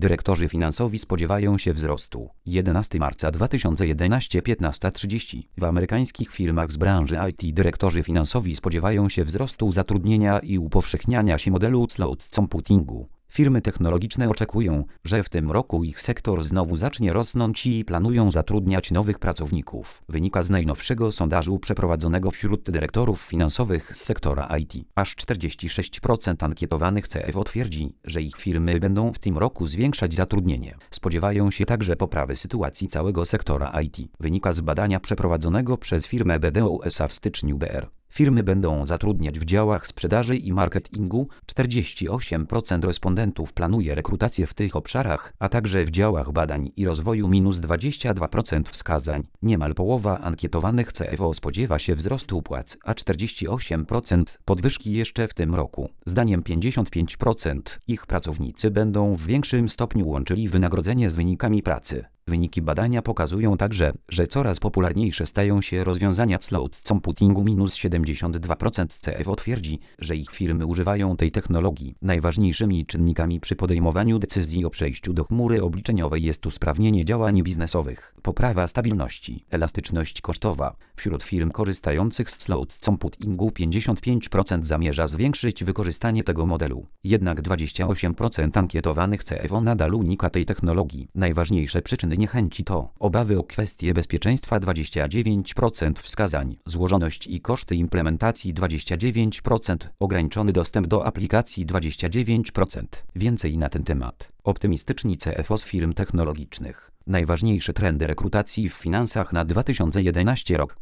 Dyrektorzy finansowi spodziewają się wzrostu. 11 marca 2011, 15:30. W amerykańskich firmach z branży IT dyrektorzy finansowi spodziewają się wzrostu zatrudnienia i upowszechniania się modelu cloud computingu. Firmy technologiczne oczekują, że w tym roku ich sektor znowu zacznie rosnąć i planują zatrudniać nowych pracowników. Wynika z najnowszego sondażu przeprowadzonego wśród dyrektorów finansowych z sektora IT. Aż 46% ankietowanych CFO twierdzi, że ich firmy będą w tym roku zwiększać zatrudnienie. Spodziewają się także poprawy sytuacji całego sektora IT. Wynika z badania przeprowadzonego przez firmę BDO USA w styczniu BR. Firmy będą zatrudniać w działach sprzedaży i marketingu. 48% respondentów planuje rekrutację w tych obszarach, a także w działach badań i rozwoju -22% wskazań. Niemal połowa ankietowanych CFO spodziewa się wzrostu płac, a 48% podwyżki jeszcze w tym roku. Zdaniem 55% ich pracownicy będą w większym stopniu łączyli wynagrodzenie z wynikami pracy. Wyniki badania pokazują także, że coraz popularniejsze stają się rozwiązania cloud computingu. -72% CFO twierdzi, że ich firmy używają tej technologii. Najważniejszymi czynnikami przy podejmowaniu decyzji o przejściu do chmury obliczeniowej jest usprawnienie działań biznesowych, poprawa stabilności, elastyczność kosztowa. Wśród firm korzystających z cloud computingu 55% zamierza zwiększyć wykorzystanie tego modelu. Jednak 28% ankietowanych CFO nadal unika tej technologii. Najważniejsze przyczyny niechęci to obawy o kwestie bezpieczeństwa 29% wskazań, złożoność i koszty implementacji 29%, ograniczony dostęp do aplikacji 29%. Więcej na ten temat. Optymistyczni CFO z firm technologicznych. Najważniejsze trendy rekrutacji w finansach na 2011 rok.